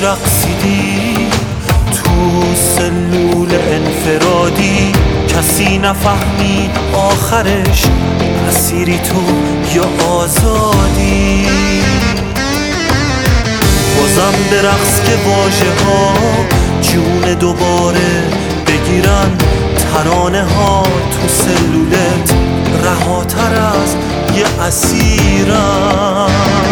رقصیدی تو سلول انفرادی، کسی نفهمید آخرش اسیری تو یا آزادی. بازم به رقص که واژه ها جون دوباره بگیرن، ترانه ها تو سلولت رهاتر از یه اسیرن.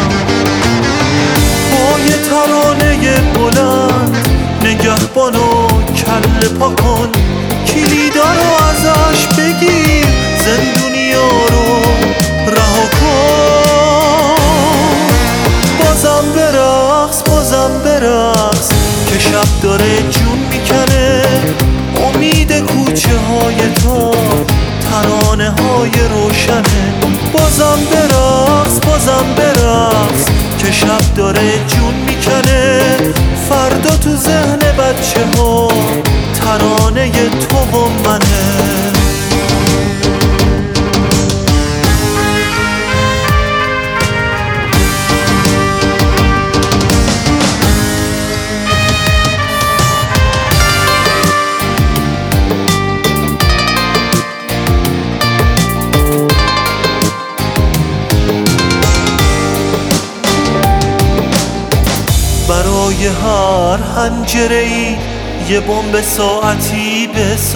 با یه ترانه بلند نگهبان و کله پا کن، کلیدا رو ازش بگیر، زندونیا رو رها کن. بازم برقص، بازم برقص که شب داره جون میکنه. امید کوچه های تو ترانه های روشنه. بازم برقص، بازم برقص که شب داره جون میکنه. فردا تو ذهن بچه ها ترانه تو و منه. برای هر حنجره‌ای یه بمب ساعتی بساز.